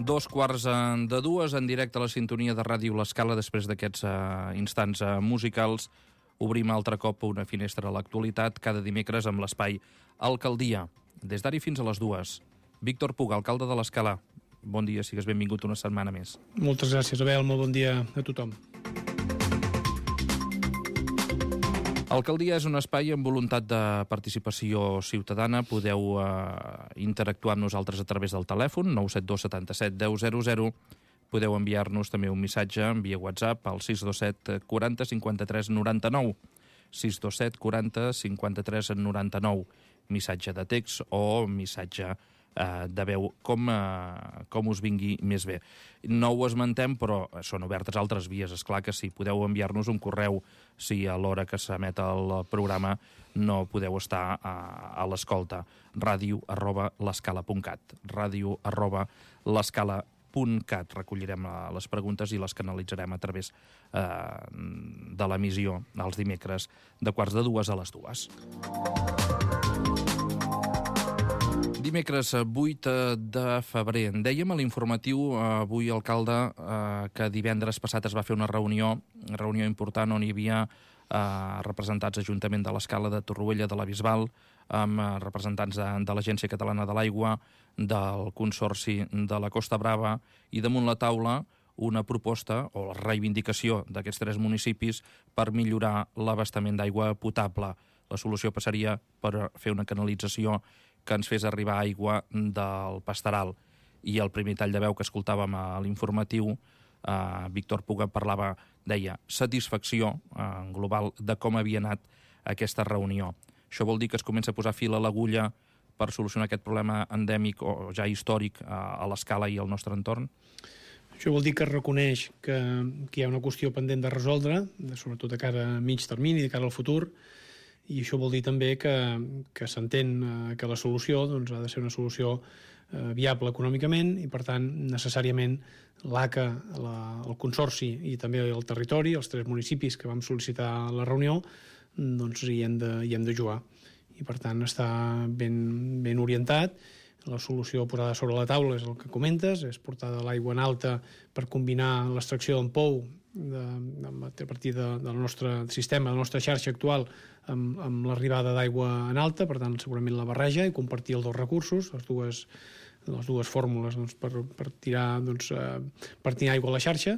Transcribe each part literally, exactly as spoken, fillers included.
Dos quarts de dues, en directe a la sintonia de Ràdio L'Escala. Després d'aquests uh, instants uh, musicals, obrim altre cop una finestra a l'actualitat cada dimecres amb l'espai Alcaldia. Des d'ara fins a les dues. Víctor Puga, alcalde de l'Escala. Bon dia, sigues benvingut una setmana més. Moltes gràcies, Abel. Molt bon dia a tothom. Alcaldia és un espai amb voluntat de participació ciutadana. Podeu eh, interactuar amb nosaltres a través del telèfon nou set dos setanta set deu zero zero. Podeu enviar-nos també un missatge via WhatsApp al sis dos set quaranta cinquanta tres noranta nou. sis dos set quaranta cinquanta tres noranta nou. Missatge de text o missatge eh, de veu, com, eh, com us vingui més bé. No ho esmentem, però són obertes altres vies. És clar que sí, podeu enviar-nos un correu si a l'hora que s'emet el programa no podeu estar a, a l'escolta. Ràdio arroba l'escala punt cat. Ràdio arroba l'escala punt cat. Recollirem les preguntes i les canalitzarem a través eh, de l'emissió els dimecres de quarts de dues a les dues. Dimecres vuit de febrer. Dèiem a l'informatiu avui, alcalde, que divendres passat es va fer una reunió, reunió important on hi havia representats d'Ajuntament de l'Escala, de Torroella, de la Bisbal, amb representants de, de l'Agència Catalana de l'Aigua, del Consorci de la Costa Brava, i damunt la taula una proposta o la reivindicació d'aquests tres municipis per millorar l'abastament d'aigua potable. La solució passaria per fer una canalització que ens fes arribar aigua del Pastaral. I el primer tall de veu que escoltàvem a l'informatiu, eh, Víctor Puga parlava, deia, satisfacció eh, global de com havia anat aquesta reunió. Això vol dir que es comença a posar fil a l'agulla per solucionar aquest problema endèmic o ja històric a, a l'Escala i al nostre entorn? Això vol dir que es reconeix que, que hi ha una qüestió pendent de resoldre, sobretot de cara a mig termini, de cara al futur, i això vol dir també que, que s'entén eh, que la solució doncs, ha de ser una solució eh, viable econòmicament i, per tant, necessàriament l'A C A, la, el Consorci i també el territori, els tres municipis que vam sol·licitar la reunió, doncs hi hem de, hi hem de jugar. I, per tant, està ben, ben orientat. La solució posada sobre la taula és el que comentes, és portar l'aigua en alta per combinar l'extracció d'en pou de, de, a partir de, del nostre sistema, de la nostra xarxa actual amb, amb l'arribada d'aigua en alta, per tant segurament la barreja i compartir els dos recursos, les dues, les dues fórmules doncs, per, per tirar doncs, eh, per tenir aigua a la xarxa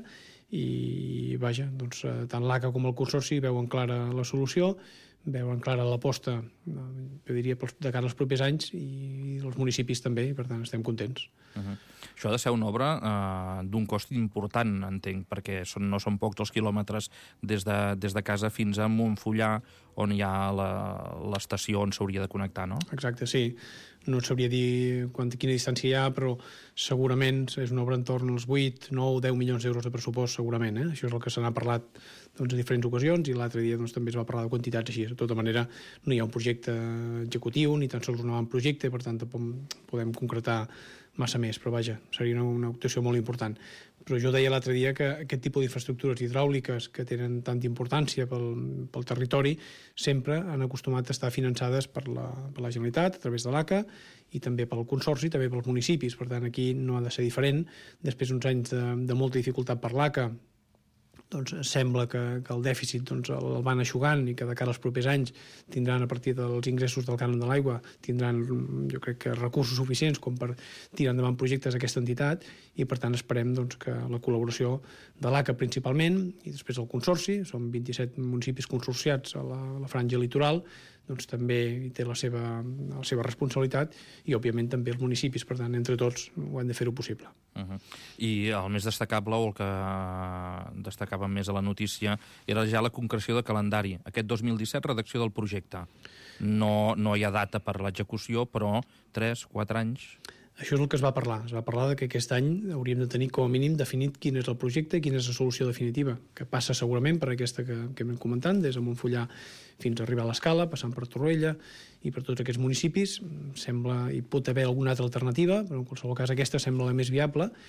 i vaja, doncs, tant l'A C A com el Consorci veuen clara la solució, veuen clara l'aposta, jo diria, de cara als propers anys i els municipis també, i per tant estem contents. Uh-huh. Això ha de ser una obra eh, d'un cost important, entenc, perquè són, no són pocs els quilòmetres des de, des de casa fins a Montfullà, on hi ha l'estació on s'hauria de connectar, no? Exacte, sí. No et sabria dir quant, quina distància hi ha, però segurament és una obra entorn als vuit, nou, deu milions d'euros de pressupost, segurament. Eh? Això és el que se n'ha parlat doncs, a diferents ocasions i l'altre dia doncs, també es va parlar de quantitats així. De tota manera, no hi ha un projecte executiu ni tan sols un avantprojecte, per tant tampoc podem concretar massa més, però vaja, seria una, una actuació molt important. Però jo deia l'altre dia que aquest tipus d'infraestructures hidràuliques que tenen tanta importància pel, pel territori sempre han acostumat a estar finançades per la, per la Generalitat, a través de l'A C A, i també pel Consorci, també pels municipis. Per tant, aquí no ha de ser diferent. Després d'uns anys de, de molta dificultat per l'A C A, doncs sembla que, que el dèficit doncs, el van eixugant i que de cara als propers anys tindran, a partir dels ingressos del cànon de l'aigua, tindran, jo crec que recursos suficients com per tirar endavant projectes d'aquesta entitat i per tant esperem doncs, que la col·laboració de l'A C A principalment i després el Consorci, són vint-i-set municipis consorciats a la, a la franja litoral, doncs també hi té la seva, la seva responsabilitat i òbviament també els municipis, per tant entre tots ho hem de fer-ho possible. Uh-huh. I el més destacable o el que destacava més a la notícia era ja la concreció de calendari. Aquest dos mil disset, redacció del projecte. No, no hi ha data per l'execució, però tres, quatre anys... Això és el que es va parlar. Es va parlar de que aquest any hauríem de tenir com a mínim definit quin és el projecte i quina és la solució definitiva, que passa segurament per aquesta que, que hem comentat, des de Montfullà fins a arribar a l'Escala, passant per Torroella i per tots aquests municipis. Sembla, hi pot haver alguna altra alternativa, però en qualsevol cas aquesta sembla la més viable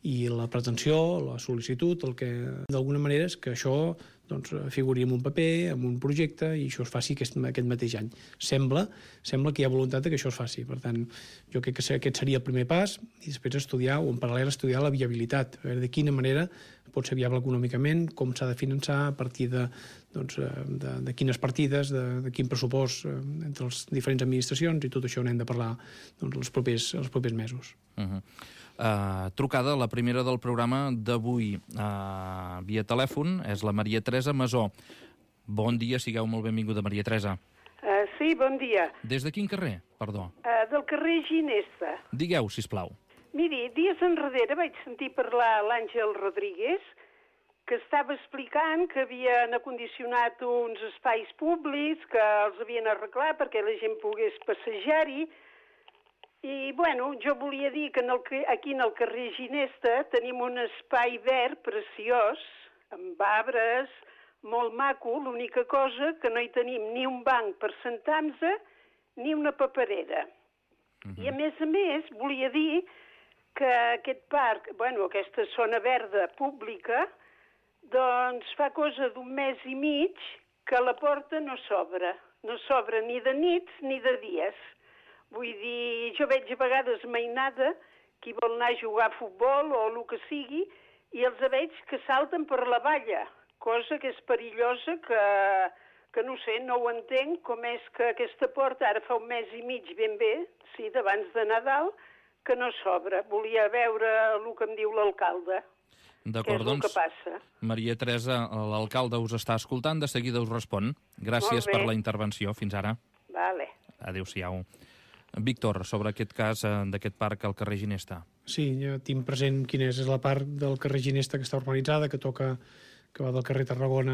i la pretensió, la sol·licitud, el que d'alguna manera és que això doncs, figuri en un paper, en un projecte, i això es faci aquest, aquest mateix any. Sembla, sembla que hi ha voluntat que això es faci. Per tant, jo crec que aquest seria el primer pas, i després estudiar, o en paral·lel estudiar la viabilitat, a veure de quina manera pot ser viable econòmicament, com s'ha de finançar, a partir de, doncs, de, de quines partides, de, de quin pressupost entre les diferents administracions, i tot això n'hem de parlar doncs, els, propers, els propers mesos. Uh-huh. Uh, trucada, la primera del programa d'avui uh, via telèfon, és la Maria Teresa Masó. Bon dia, sigueu molt benvinguda, Maria Teresa. Uh, sí, bon dia. Des de quin carrer, perdó? Uh, del carrer Ginesta. Digueu, sisplau. Miri, dies enrere vaig sentir parlar l'Àngel Rodríguez, que estava explicant que havien acondicionat uns espais públics, que els havien arreglat perquè la gent pogués passejar-hi. I, bueno, jo volia dir que en el, aquí en el carrer Ginesta tenim un espai verd preciós, amb arbres, molt maco. L'única cosa que no hi tenim ni un banc per sentar-nos ni una paperera. Uh-huh. I, a més a més, volia dir que aquest parc, bueno, aquesta zona verda pública, doncs fa cosa d'un mes i mig que la porta no s'obre. No s'obre ni de nits ni de dies. Vull dir, jo veig a vegades mainada qui vol anar a jugar a futbol o el que sigui, i els veig que salten per la valla, cosa que és perillosa, que, que no sé, no ho entenc, com és que aquesta porta ara fa un mes i mig ben bé, sí, d'abans de Nadal, que no s'obre. Volia veure el que em diu l'alcalde. D'acord, doncs, Maria Teresa, l'alcalde us està escoltant, de seguida us respon. Gràcies per la intervenció. Fins ara. Vale. Adéu-siau. Víctor, sobre aquest cas d'aquest parc al carrer Ginesta. Sí, jo tinc present quina és la part del carrer Ginesta que està urbanitzada, que toca, que va del carrer Tarragona,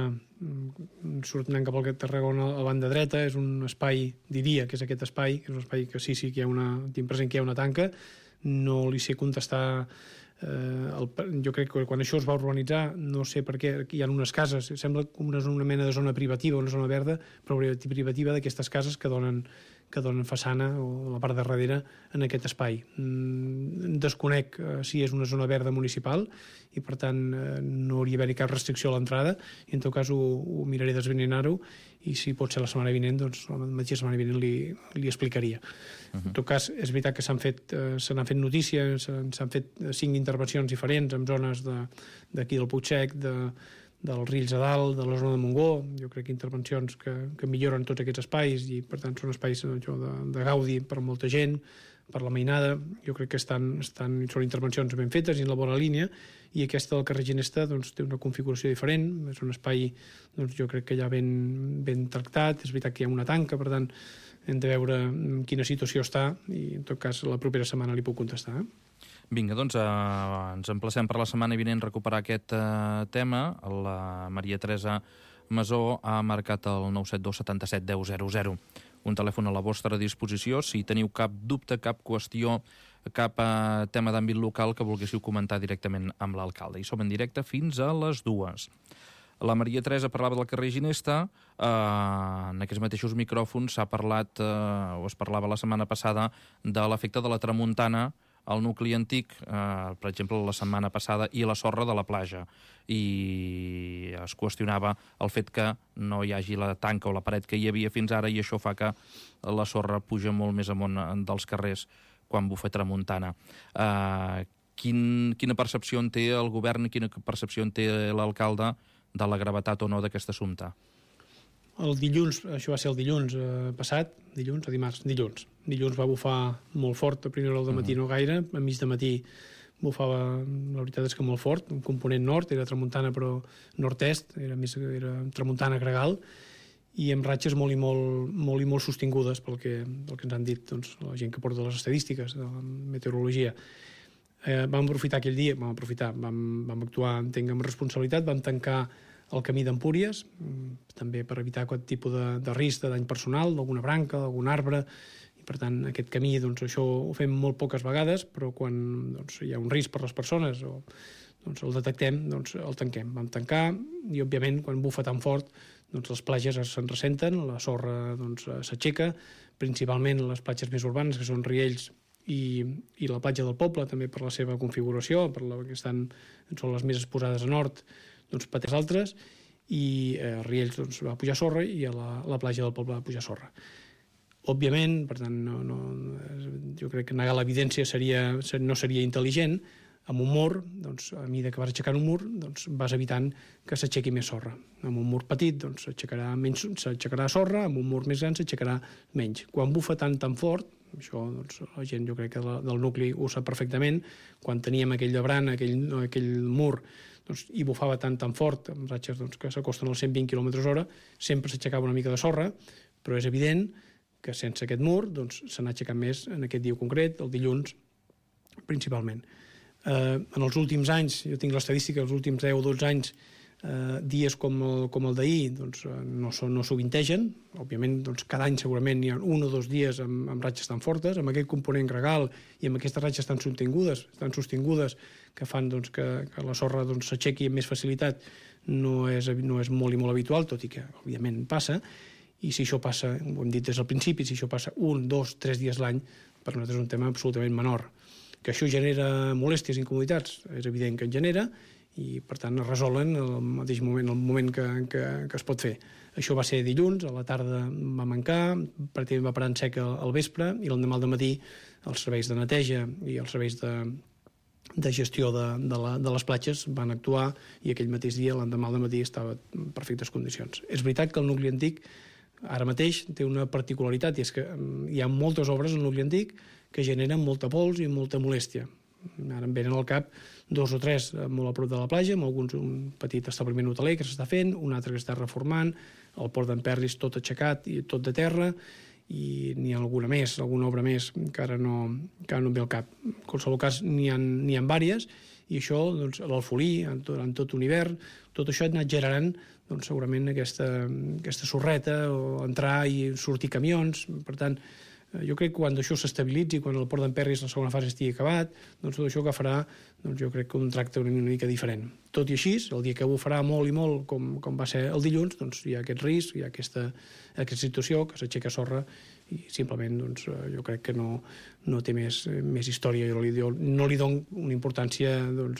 sortint cap al carrer Tarragona a la banda dreta. És un espai, diria que és aquest espai, que és un espai que sí, sí, que hi ha una, tinc present que hi ha una tanca. No li sé contestar. Eh, el, jo crec que quan això es va urbanitzar, no sé per què, hi ha unes cases, sembla com una, una mena de zona privativa, una zona verda, però privativa d'aquestes cases que donen, que donen façana o la part de darrere en aquest espai. Mm, desconec eh, si és una zona verda municipal i per tant eh, no hauria d'haver cap restricció a l'entrada, i en tot cas ho, ho miraré d'esbrinar-ho, i si pot ser la setmana vinent, doncs la mateixa setmana vinent li, li explicaria. Uh-huh. En tot cas, és veritat que s'han fet, eh, se n'han fet notícies, s'han fet cinc intervencions diferents en zones d'aquí del Puigsec, de, dels Rills a dalt, de la zona de Montgó. Jo crec que intervencions que, que milloren tots aquests espais, i per tant són espais això, de, de gaudi per molta gent, per la mainada. Jo crec que estan, estan, són intervencions ben fetes i en la bona línia, i aquesta del carrer Ginesta doncs, té una configuració diferent. És un espai, doncs, jo crec que ja ben, ben tractat. És veritat que hi ha una tanca, per tant hem de veure en quina situació està, i en tot cas la propera setmana li puc contestar. Eh? Vinga, doncs eh, ens emplacem per la setmana vinent recuperar aquest eh, tema. La Maria Teresa Masó ha marcat el nou set dos setanta set deu zero zero. Un telèfon a la vostra disposició. Si teniu cap dubte, cap qüestió, cap eh, tema d'àmbit local que volguéssiu comentar directament amb l'alcalde. I som en directe fins a les dues. La Maria Teresa parlava del carrer Ginesta. Eh, en aquests mateixos micròfons s'ha parlat, eh, o es parlava la setmana passada, de l'efecte de la tramuntana al nucli antic, eh, per exemple, la setmana passada, i la sorra de la platja. I es qüestionava el fet que no hi hagi la tanca o la paret que hi havia fins ara, i això fa que la sorra puja molt més amunt dels carrers quan bufa tramuntana. Eh, quin, quina percepció en té el govern i quina percepció en té l'alcalde de la gravetat o no d'aquest assumpte? El dilluns, això va ser el dilluns eh, passat, dilluns o dimarts? Dilluns. Dilluns va bufar molt fort, a primera hora del matí no gaire, a mig de matí bufava, la veritat és que molt fort, un component nord, era tramuntana però nord-est, era, més, era tramuntana gregal, i amb ratxes molt i molt, molt, i molt sostingudes pel que, pel que ens han dit doncs, la gent que porta les estadístiques de la meteorologia. Eh, vam aprofitar aquell dia, vam aprofitar, vam, vam actuar, entenc, amb responsabilitat, vam tancar el camí d'Empúries, també per evitar aquest tipus de, de risc de dany personal, d'alguna branca, d'algun arbre, i per tant aquest camí, doncs això ho fem molt poques vegades, però quan doncs, hi ha un risc per les persones o doncs, el detectem, doncs el tanquem. Vam tancar i, òbviament, quan bufa tan fort, doncs les platges se'n ressenten, la sorra doncs, s'aixeca, principalment les platges més urbanes, que són riells i, i la platja del Poble, també per la seva configuració, per la que estan, són les més exposades a nord, doncs pateix altres, i a Riells doncs, va pujar sorra i a la, la platja del Poble va pujar sorra. Òbviament, per tant, no, no, jo crec que negar l'evidència seria, no seria intel·ligent. Amb un mur, doncs, a mesura que vas aixecant un mur, doncs, vas evitant que s'aixequi més sorra. Amb un mur petit doncs, s'aixecarà menys, s'aixecarà sorra, amb un mur més gran s'aixecarà menys. Quan bufa tan tan fort, això doncs, la gent jo crec que del nucli ho sap perfectament, quan teníem aquell llebrant, aquell, aquell mur, doncs, i bufava tan tan fort, amb ratxes doncs, que s'acosten als cent vint quilòmetres hora, sempre s'aixecava una mica de sorra, però és evident que sense aquest mur doncs, se n'ha aixecat més en aquest dia concret, el dilluns, principalment. Eh, en els últims anys, jo tinc l'estadística, els últims deu o dotze anys, eh, dies com el, com el d'ahir doncs, no, no sovintegen. Òbviament, doncs, cada any segurament hi ha un o dos dies amb, amb ratxes tan fortes, amb aquest component gregal i amb aquestes ratxes tan sostingudes, tan sostingudes que fan doncs, que, que la sorra s'aixequi doncs, amb més facilitat, no és, no és molt i molt habitual, tot i que, òbviament, passa. I si això passa, ho hem dit des del principi, si això passa un, dos, tres dies l'any, per nosaltres és un tema absolutament menor. Que això genera molèsties i incomoditats, és evident que en genera, i per tant es resolen al mateix moment, el moment que, que, que es pot fer. Això va ser dilluns, a la tarda va mancar, pràcticament va parar en sec al vespre, i l'endemà al matí els serveis de neteja i els serveis de, de gestió de, de, la, de les platges van actuar, i aquell mateix dia, l'endemà al matí, estava en perfectes condicions. És veritat que el nucli antic ara mateix té una particularitat, i és que hi ha moltes obres al nucli antic que generen molta pols i molta molèstia. Ara em venen al cap dos o tres molt a prop de la platja, amb alguns un petit establiment hoteler que s'està fent, un altre que està reformant, el port d'en Perris tot aixecat i tot de terra, i n'hi ha alguna més, alguna obra més que ara no, que ara no em ve al cap. En qualsevol cas, n'hi ha, n'hi ha diverses, i això, doncs, l'Alfolí, durant tot un hivern, tot això ha anat generant doncs, segurament aquesta, aquesta sorreta, o entrar i sortir camions. Per tant, jo crec que quan això s'estabilitzi, quan el port d'en Perris la segona fase estigui acabat, doncs tot això agafarà, doncs jo crec que un tracte una mica diferent. Tot i així, el dia que bufarà molt i molt, com, com va ser el dilluns, doncs hi ha aquest risc, hi ha aquesta, aquesta situació, que s'aixeca sorra, i simplement doncs, jo crec que no, no té més, més història. Jo li, jo no li dono una importància, doncs,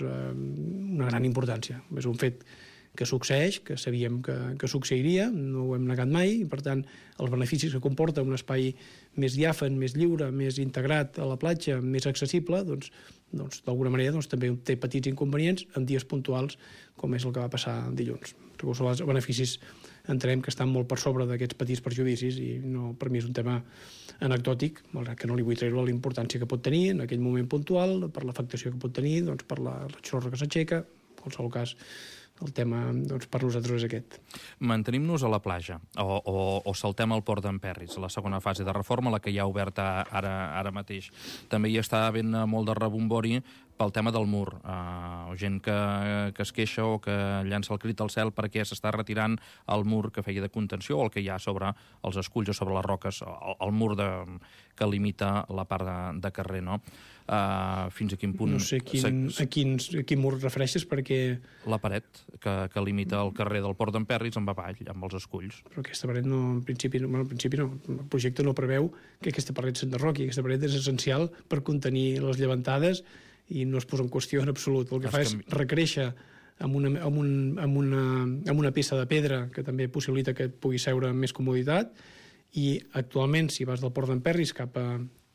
una gran importància. És un fet que succeeix, que sabíem que, que succeiria, no ho hem negat mai, i per tant els beneficis que comporta un espai més diàfan, més lliure, més integrat a la platja, més accessible, doncs, doncs d'alguna manera doncs, també té petits inconvenients en dies puntuals, com és el que va passar dilluns. Els beneficis entenem que estan molt per sobre d'aquests petits perjudicis, i no, per mi és un tema anecdòtic, malgrat que no li vull treure la importància que pot tenir en aquell moment puntual, per l'afectació que pot tenir, doncs, per la, la sorra que s'aixeca. En qualsevol cas, el tema doncs, per nosaltres és aquest. Mantenim-nos a la platja, o, o, o saltem al port d'en Perris, la segona fase de reforma, la que ja ha obert ara, ara mateix. També hi està havent molt de rebombori pel tema del mur. Uh, gent que, que es queixa o que llança el crit al cel perquè s'està retirant el mur que feia de contenció, o el que hi ha sobre els esculls o sobre les roques, el, el mur de, que limita la part de, de carrer, no? Uh, fins a quin punt... No sé quin, a, quins, a quin mur refereixes, perquè... La paret que, que limita el carrer del port d'en Perris amb avall, amb els esculls. Però aquesta paret no, en principi, no, bueno, en principi no. El projecte no preveu que aquesta paret s'enderroqui. Aquesta paret és essencial per contenir les llevantades i no es posa en qüestió en absolut. El que fa és recréixer amb una, amb, un, amb, una, amb una peça de pedra que també possibilita que pugui seure amb més comoditat, i actualment, si vas del port d'en Perris cap a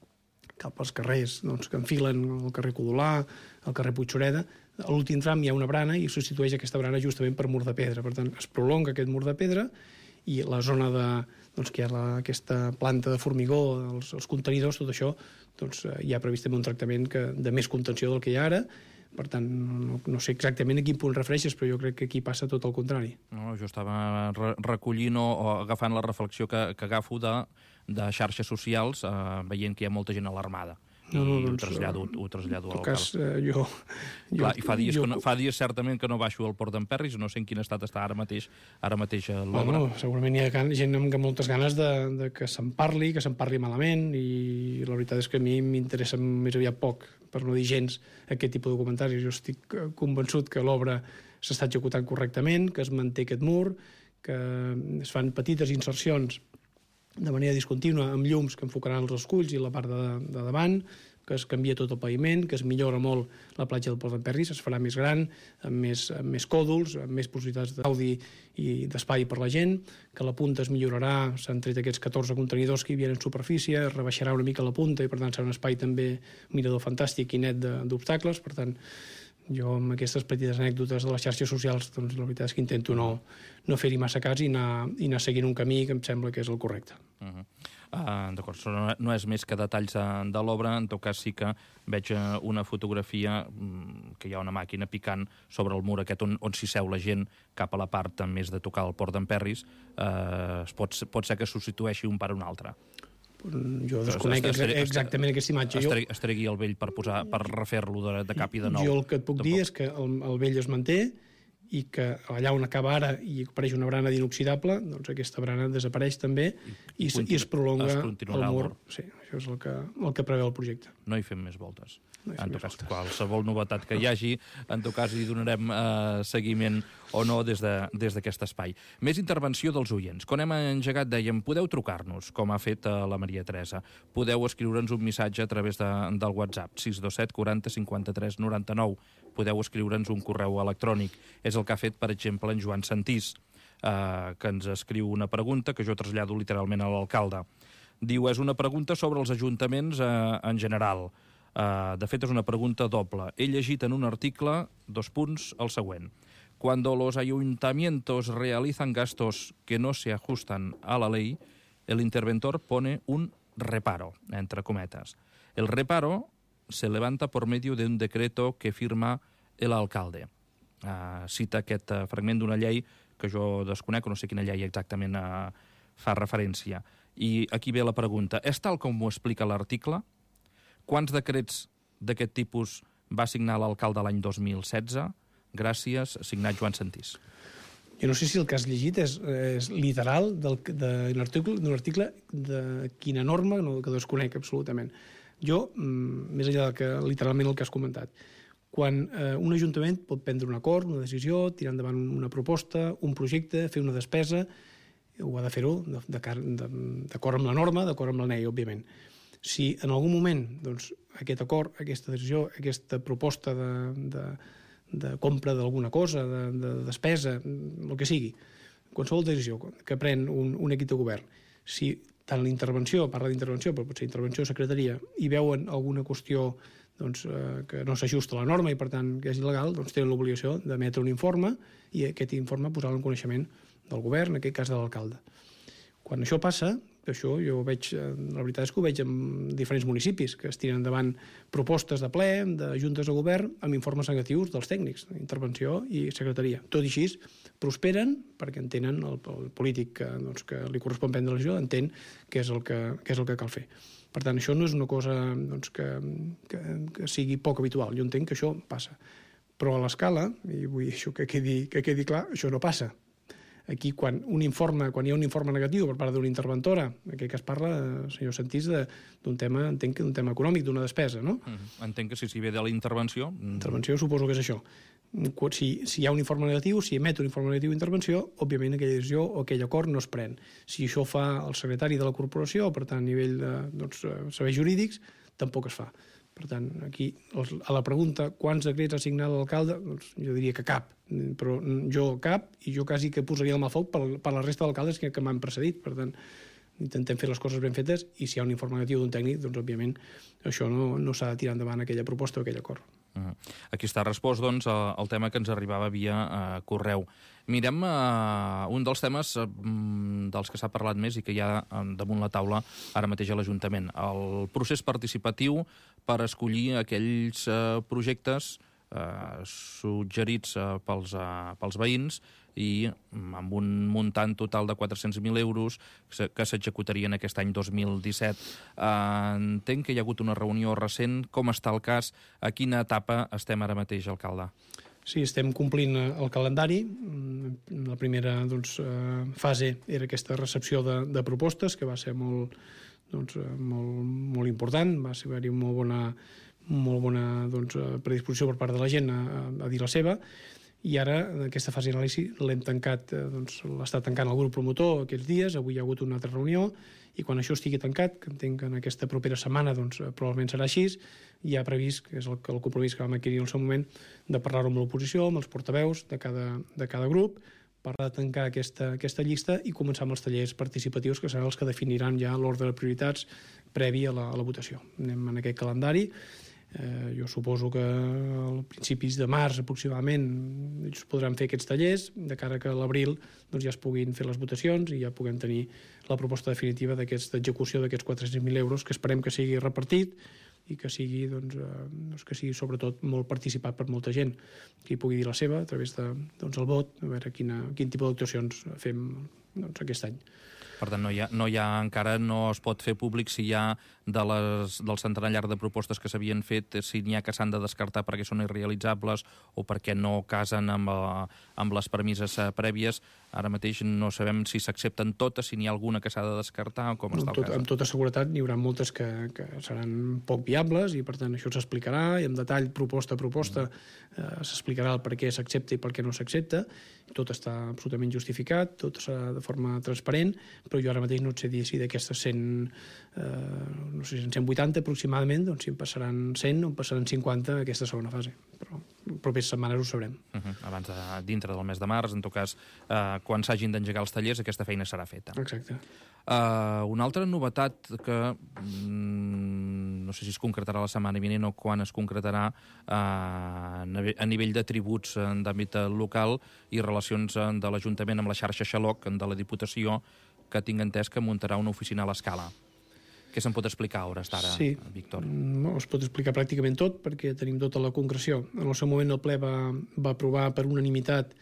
cap als carrers doncs, que enfilen el carrer Codolà, el carrer Puigxureda, a l'últim tram hi ha una brana i substitueix aquesta brana justament per mur de pedra. Per tant, es prolonga aquest mur de pedra, i la zona de, doncs, que hi ha la, aquesta planta de formigó, els, els contenidors, tot això, doncs, hi ha previst també un tractament que, de més contenció del que hi ha ara. Per tant, no, no sé exactament a quin punt refereixes, però jo crec que aquí passa tot el contrari. No, jo estava re recollint o, o agafant la reflexió que, que agafo de, de xarxes socials, eh, veient que hi ha molta gent alarmada. I no, no, doncs, ho trasllado, ho trasllado al local. En tot cas, eh, jo... Clar, i fa dies, jo, que no, fa dies certament que no baixo al port d'en Perris, no sé en quin estat està ara mateix, ara mateix l'obra. Bueno, segurament hi ha gent amb moltes ganes de, de que se'n parli, que se'n parli malament, i la veritat és que a mi m'interessa més aviat poc, per no dir gens, aquest tipus de comentaris. Jo estic convençut que l'obra s'està executant correctament, que es manté aquest mur, que es fan petites insercions de manera discontínua amb llums que enfocaran els esculls i la part de, de davant, que es canvia tot el paviment, que es millora molt la platja del Port d'Emperris, es farà més gran, amb més, amb més còdols, amb més possibilitats d'audi i d'espai per la gent, que la punta es millorarà, s'han tret aquests catorze contenidors que hi havia en superfície, es rebaixarà una mica la punta i per tant serà un espai també mirador fantàstic i net d'obstacles. Per tant, jo amb aquestes petites anècdotes de les xarxes socials, doncs la veritat és que intento no, no fer-hi massa cas i anar, i anar seguint un camí que em sembla que és el correcte. Uh -huh. uh, D'acord, no, no és més que detalls de, de l'obra. En tot cas sí que veig una fotografia um, que hi ha una màquina picant sobre el mur aquest on, on s'hi seu la gent cap a la part més de tocar el Port d'Emperris. Uh, pot, pot ser que substitueixi un per un altre. Jo desconec exactament aquesta imatge. Es tregui el vell per, posar, per refer-lo de, de cap i de nou. Jo el que et puc Tampoc. dir és que el, el vell es manté i que allà on acaba ara i apareix una brana d'inoxidable, doncs aquesta brana desapareix també i, i, i es prolonga es el mur. Sí, això és el que, el que preveu el projecte. No hi fem més voltes. No en tot cas, voltes. Qualsevol novetat que hi hagi, en tot cas hi donarem eh, seguiment o no des d'aquest de, des espai. Més intervenció dels oients. Quan hem engegat dèiem, podeu trucar-nos, com ha fet eh, la Maria Teresa. Podeu escriure'ns un missatge a través de, del WhatsApp, sis dos set quaranta cinquanta-tres noranta-nou. Podeu escriure'ns un correu electrònic. És el que ha fet, per exemple, en Joan Santís, eh, que ens escriu una pregunta que jo trasllado literalment a l'alcalde. Diu, és una pregunta sobre els ajuntaments eh, en general. Uh, de fet, és una pregunta doble. He llegit en un article, dos punts, el següent. Cuando los ayuntamientos realizan gastos que no se ajustan a la ley, el interventor pone un reparo, entre cometas. El reparo se levanta por medio de un decreto que firma el alcalde. Uh, cita aquest uh, fragment d'una llei que jo desconec, no sé quina llei exactament uh, fa referència. I aquí ve la pregunta. És tal com ho explica l'article? Quants decrets d'aquest tipus va signar l'alcalde l'any dos mil setze? Gràcies, signat Joan Santís. Jo no sé si el que has llegit és, és literal d'un article, article de quina norma, no, que desconec absolutament. Jo, més enllà del que literalment el que has comentat, quan eh, un ajuntament pot prendre un acord, una decisió, tirar endavant una proposta, un projecte, fer una despesa, ho ha de fer-ho d'acord amb la norma, d'acord amb la llei, òbviament. Si en algun moment doncs, aquest acord, aquesta decisió, aquesta proposta de, de, de compra d'alguna cosa, de, de despesa, el que sigui, qualsevol decisió que pren un, un equip de govern, si tant l'intervenció, parla d'intervenció, però potser intervenció o secretaria, i veuen alguna qüestió doncs, eh, que no s'ajusta a la norma i per tant que és il·legal, doncs tenen l'obligació d'emetre un informe i aquest informe posar-lo en coneixement del govern, en aquest cas de l'alcalde. Quan això passa, això jo ho veig, la veritat és que ho veig en diferents municipis que es tiren endavant propostes de ple, de juntes de govern, amb informes negatius dels tècnics, intervenció i secretaria. Tot i així, prosperen perquè entenen, el, el polític que, doncs, que li correspon prendre la decisió, entén què és el que, què és el que cal fer. Per tant, això no és una cosa doncs, que, que, que sigui poc habitual. Jo entenc que això passa. Però a l'escala, i vull això que quedi, que quedi clar, això no passa. Aquí, quan, un informe, quan hi ha un informe negatiu per part d'una interventora, en aquest cas parla, senyor Santís, d'un tema, entenc que d'un tema econòmic, d'una despesa, no? Mm, entenc que si s'hi ve de la intervenció... Intervenció suposo que és això. Si, si hi ha un informe negatiu, si emet un informe negatiu d'intervenció, òbviament aquella decisió o aquell acord no es pren. Si això fa el secretari de la corporació, per tant, a nivell de doncs, serveis jurídics, tampoc es fa. Per tant, aquí, a la pregunta quants decrets ha signat l'alcalde, doncs jo diria que cap, però jo cap, i jo quasi que posaria el mà al foc per, per la resta d'alcaldes que, que m'han precedit. Per tant, intentem fer les coses ben fetes i si hi ha un informe negatiu d'un tècnic, doncs, òbviament, això no, no s'ha de tirar endavant aquella proposta o aquell acord. Uh-huh. Aquí està respost, doncs, el tema que ens arribava via uh, correu. Mirem uh, un dels temes uh, dels que s'ha parlat més i que hi ha uh, damunt la taula ara mateix a l'Ajuntament. El procés participatiu per escollir aquells uh, projectes uh, suggerits uh, pels, uh, pels veïns i amb un muntant total de quatre-cents mil euros que s'executarien aquest any dos mil disset. Uh, entenc que hi ha hagut una reunió recent. Com està el cas? A quina etapa estem ara mateix, alcalde? Sí, estem complint el calendari. La primera doncs, fase era aquesta recepció de, de propostes, que va ser molt, doncs, molt, molt important. Va ser-hi molt bona, molt bona doncs, predisposició per part de la gent a, a dir la seva. i ara aquesta fase d'anàlisi l'hem tancat, doncs, l'està tancant el grup promotor aquests dies, avui hi ha hagut una altra reunió, i quan això estigui tancat, que entenc que en aquesta propera setmana doncs, probablement serà així, hi ha previst, que és el, el compromís que vam adquirir en el seu moment, de parlar-ho amb l'oposició, amb els portaveus de cada, de cada grup, parlar de tancar aquesta, aquesta llista i començar amb els tallers participatius, que seran els que definiran ja l'ordre de prioritats previ a la, a la votació. Anem en aquest calendari. Eh, jo suposo que a principis de març aproximadament es podran fer aquests tallers, de cara que a l'abril doncs, ja es puguin fer les votacions i ja puguem tenir la proposta definitiva d'execució d'aquests quatre-cents mil euros, que esperem que sigui repartit i que sigui, doncs, eh, doncs, que sigui sobretot molt participat per molta gent, que hi pugui dir la seva a través de, doncs, el vot, a veure quina, quin tipus d'actuacions fem doncs, aquest any. Per tant, no hi ha, no hi ha encara no es pot fer públic si hi ha de les, del centenar llarg de propostes que s'havien fet, si n'hi ha que s'han de descartar perquè són irrealitzables o perquè no casen amb, amb les premisses prèvies. Ara mateix no sabem si s'accepten totes, si n'hi ha alguna que s'ha de descartar o com està el tot, cas. Amb tota seguretat n'hi haurà moltes que, que seran poc viables i per tant això s'explicarà i en detall, proposta a proposta, mm. eh, s'explicarà el per què s'accepta i per què no s'accepta. Tot està absolutament justificat, tot serà de forma transparent, però jo ara mateix no et sé dir si d'aquestes cent, eh, no sé, cent vuitanta aproximadament, doncs si en passaran cent o en passaran cinquanta aquesta segona fase. Però en properes setmanes ho sabrem. Uh -huh. Abans de, dintre del mes de març, en tot cas, eh, quan s'hagin d'engegar els tallers, aquesta feina serà feta. Exacte. Uh, una altra novetat que mm, no sé si es concretarà la setmana vinent o quan es concretarà uh, a nivell de tributs d'àmbit local i relacions de l'Ajuntament amb la xarxa Xaloc de la Diputació, que tinc entès que muntarà una oficina a l'Escala. Què se'n pot explicar a hores d'ara, sí. Víctor? No, es pot explicar pràcticament tot, perquè tenim tota la concreció. En el seu moment el ple va, va aprovar per unanimitat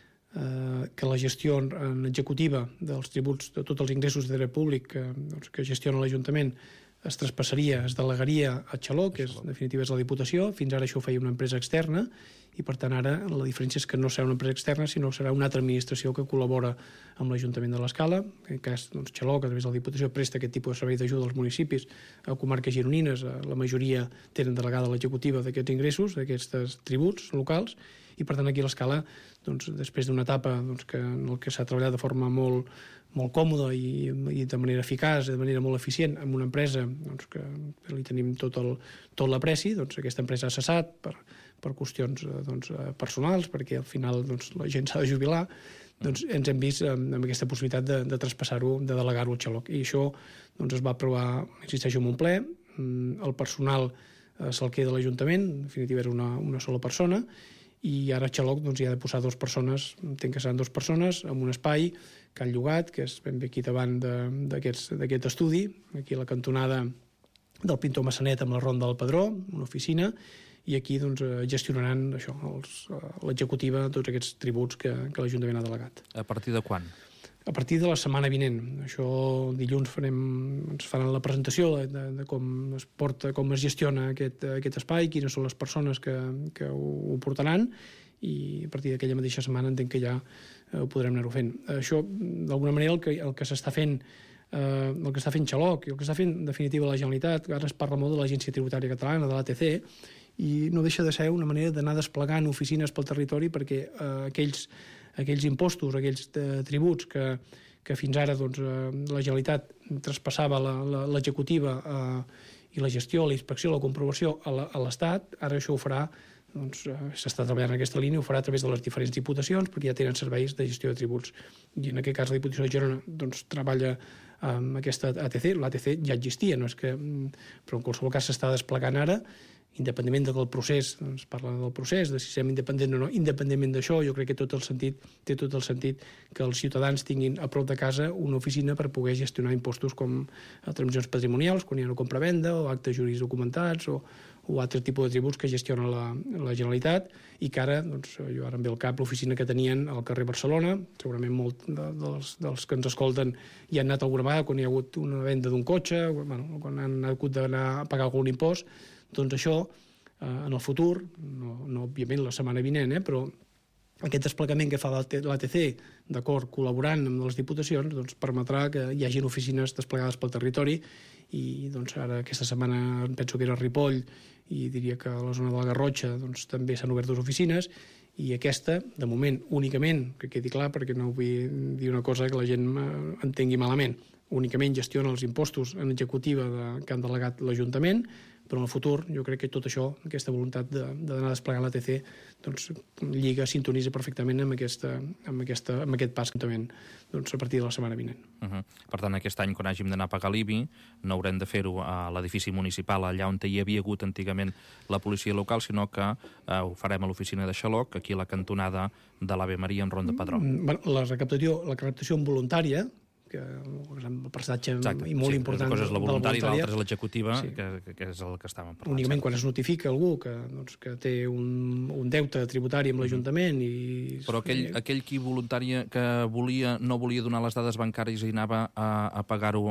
eh, que la gestió en executiva dels tributs de tots els ingressos de dret públic que, doncs, que gestiona l'Ajuntament es traspassaria, es delegaria a Xaloc, que és, en definitiva és la Diputació. Fins ara això ho feia una empresa externa i per tant ara la diferència és que no serà una empresa externa sinó que serà una altra administració que col·labora amb l'Ajuntament de l'Escala. En cas, doncs, Xaloc, a través de la Diputació, presta aquest tipus de servei d'ajuda als municipis. A comarques gironines, la majoria tenen delegada l'executiva d'aquests ingressos, d'aquests tributs locals, i per tant aquí a l'Escala, doncs, després d'una etapa doncs, que, en el que s'ha treballat de forma molt, molt còmoda i, i de manera eficaç, de manera molt eficient, amb una empresa doncs, que, que li tenim tot el, tot l'apreci, doncs aquesta empresa ha cessat per, per qüestions doncs, personals, perquè al final doncs, la gent s'ha de jubilar, doncs ens hem vist amb, amb aquesta possibilitat de, de traspassar-ho, de delegar-ho al Xaloc. I això doncs, es va aprovar, insisteixo, en un ple, el personal eh, se'l queda a l'Ajuntament, en definitiva era una, una sola persona, i ara Xaloc doncs, hi ha de posar dues persones, entenc que seran dues persones, en un espai que han llogat, que és ben bé aquí davant d'aquest estudi, aquí a la cantonada del Pintor Massanet amb la Ronda del Padró, una oficina, i aquí doncs, gestionaran això, l'executiva, tots aquests tributs que, que l'Ajuntament ha delegat. A partir de quan? A partir de la setmana vinent. Això dilluns farem, ens faran la presentació de, de, de com es porta, com es gestiona aquest, aquest espai, quines són les persones que, que ho, ho portaran, i a partir d'aquella mateixa setmana entenc que ja eh, ho podrem anar-ho fent. Això, d'alguna manera, el que, el que s'està fent eh, el que està fent Xaloc i el que està fent, en definitiva, la Generalitat, ara es parla molt de l'Agència Tributària Catalana, de l'A T C, i no deixa de ser una manera d'anar desplegant oficines pel territori perquè eh, aquells, aquells impostos, aquells eh, tributs que, que fins ara doncs, eh, la Generalitat traspassava l'executiva eh, i la gestió, la inspecció, la comprovació a l'Estat, ara això ho farà, doncs, s'està treballant en aquesta línia, ho farà a través de les diferents diputacions perquè ja tenen serveis de gestió de tributs. I en aquest cas la Diputació de Girona doncs, treballa amb aquesta A T C, l'A T C ja existia, no és que, però en qualsevol cas s'està desplegant ara, independentment del procés, doncs parla del procés, de si som independent o no, independentment d'això, jo crec que tot el sentit, té tot el sentit que els ciutadans tinguin a prop de casa una oficina per poder gestionar impostos com transmissions patrimonials, quan hi ha una compra-venda, o actes jurídics documentats, o, o altre tipus de tributs que gestiona la, la Generalitat, i que ara, doncs, jo ara em ve al cap l'oficina que tenien al carrer Barcelona, segurament molt de, dels, dels que ens escolten hi han anat alguna vegada quan hi ha hagut una venda d'un cotxe, bueno, quan han hagut d'anar a pagar algun impost. Doncs això, eh, en el futur, no, no òbviament la setmana vinent, eh, però aquest desplegament que fa l'A T C, d'acord, col·laborant amb les diputacions, doncs permetrà que hi hagin oficines desplegades pel territori i doncs ara aquesta setmana penso que era a Ripoll i diria que a la zona de la Garrotxa doncs, també s'han obert dues oficines I aquesta, de moment, únicament, que quedi clar, perquè no vull dir una cosa que la gent entengui malament, únicament gestiona els impostos en executiva de, que han delegat l'Ajuntament, però en el futur jo crec que tot això, aquesta voluntat d'anar desplegant l'A T C, doncs, lliga, sintonitza perfectament amb, aquesta, amb, aquesta, amb aquest pas doncs, a partir de la setmana vinent. Uh -huh. Per tant, aquest any, quan hàgim d'anar a pagar l'I B I, no haurem de fer-ho a l'edifici municipal, allà on hi havia hagut antigament la policia local, sinó que eh, ho farem a l'oficina de Xaloc, aquí a la cantonada de l'Ave Maria en Ronda Padró. Bueno, la recaptació, la recaptació voluntària, que el percentatge Exacte, molt sí, important... Una cosa és la voluntària i l'altra és l'executiva, sí. que, que és el que estàvem parlant. Únicament quan es notifica algú que, doncs, que té un, un deute tributari amb l'Ajuntament i... Però aquell, aquell qui voluntària que volia, no volia donar les dades bancàries i anava a, a pagar-ho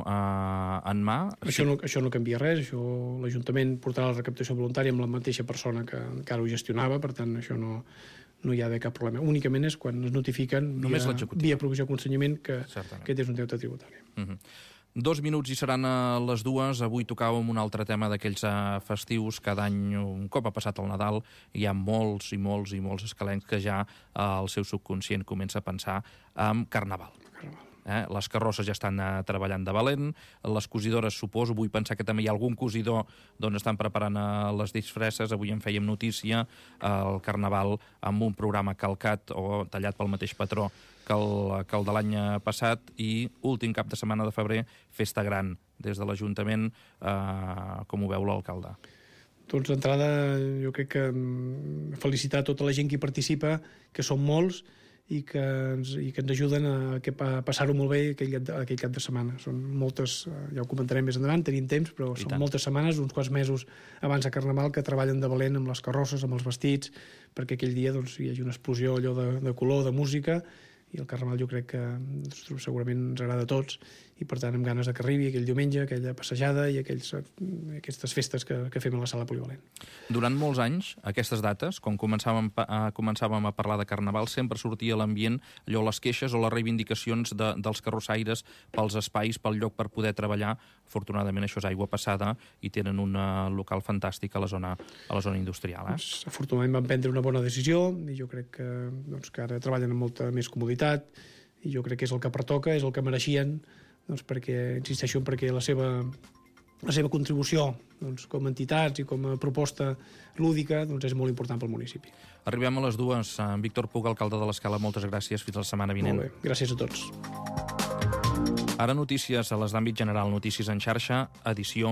en mà... Això no, això no canvia res, això l'Ajuntament portarà la recaptació voluntària amb la mateixa persona que encara ho gestionava, per tant, això no... no hi ha d'haver cap problema. Únicament és quan es notifiquen via, via provisió de consenyament que, que és un deute tributari. Uh -huh. Dos minuts i seran a les dues. Avui tocàvem un altre tema d'aquells uh, festius. Cada any, un cop ha passat el Nadal, hi ha molts i molts i molts escalencs que ja uh, el seu subconscient comença a pensar en Carnaval. Carnaval. Eh? Les carrosses ja estan uh, treballant de valent, les cosidores, suposo, vull pensar que també hi ha algun cosidor d'on estan preparant uh, les disfresses. Avui en fèiem notícia, uh, el Carnaval amb un programa calcat o tallat pel mateix patró que el, que el de l'any passat, i últim cap de setmana de febrer, festa gran des de l'Ajuntament. Uh, com ho veu l'alcalde? Doncs d'entrada jo crec que felicitar tota la gent que hi participa, que són molts, i que ens, i que ens ajuden a, a passar-ho molt bé aquell, aquell cap de setmana. Són moltes, ja ho comentarem més endavant, tenim temps, però són moltes setmanes, uns quants mesos abans de Carnaval, que treballen de valent amb les carrosses, amb els vestits, perquè aquell dia doncs, hi hagi una explosió allò de, de color, de música, i el Carnaval jo crec que doncs, segurament ens agrada a tots, i per tant amb ganes de que arribi aquell diumenge, aquella passejada i aquells, aquestes festes que, que fem a la sala polivalent. Durant molts anys, aquestes dates, quan començàvem a, començàvem a parlar de Carnaval, sempre sortia a l'ambient allò, les queixes o les reivindicacions de, dels carrossaires pels espais, pel lloc per poder treballar. Afortunadament això és aigua passada i tenen un local fantàstic a la zona, a la zona industrial. Eh? Doncs, afortunadament van prendre una bona decisió i jo crec que, doncs, que ara treballen amb molta més comoditat i jo crec que és el que pertoca, és el que mereixien, doncs perquè, insisteixo, perquè la seva, la seva contribució doncs, com a entitats i com a proposta lúdica doncs, és molt important pel municipi. Arribem a les dues. En Víctor Puig, alcalde de l'Escala, moltes gràcies. Fins la setmana vinent. Molt bé, gràcies a tots. Ara notícies a les d'àmbit general, notícies en xarxa, edició